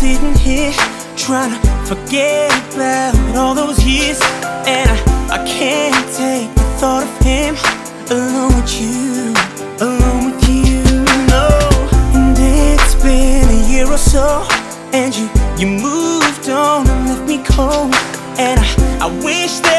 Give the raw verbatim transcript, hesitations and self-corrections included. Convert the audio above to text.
sitting here trying to forget about all those years, and I, I can't take the thought of him alone with you, alone with you, no. And it's been a year or so, and you, you moved on and left me cold, and I, I wish that